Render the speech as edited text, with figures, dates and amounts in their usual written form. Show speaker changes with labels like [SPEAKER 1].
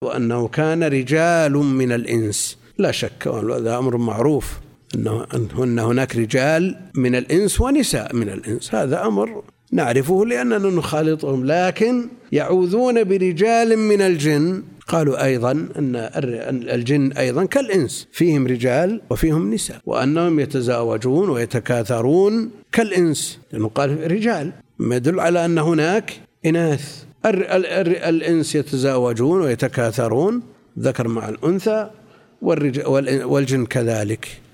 [SPEAKER 1] وأنه كان رجال من الإنس، لا شك هذا أمر معروف أن هناك رجال من الإنس ونساء من الإنس، هذا أمر نعرفه لأننا نخالطهم، لكن يعوذون برجال من الجن. قالوا أيضا أن الجن أيضا كالإنس، فيهم رجال وفيهم نساء، وأنهم يتزاوجون ويتكاثرون كالإنس، لأنه قال رجال، ما يدل على أن هناك إناث. الإنس يتزاوجون ويتكاثرون ذكر مع الأنثى، والجن كذلك.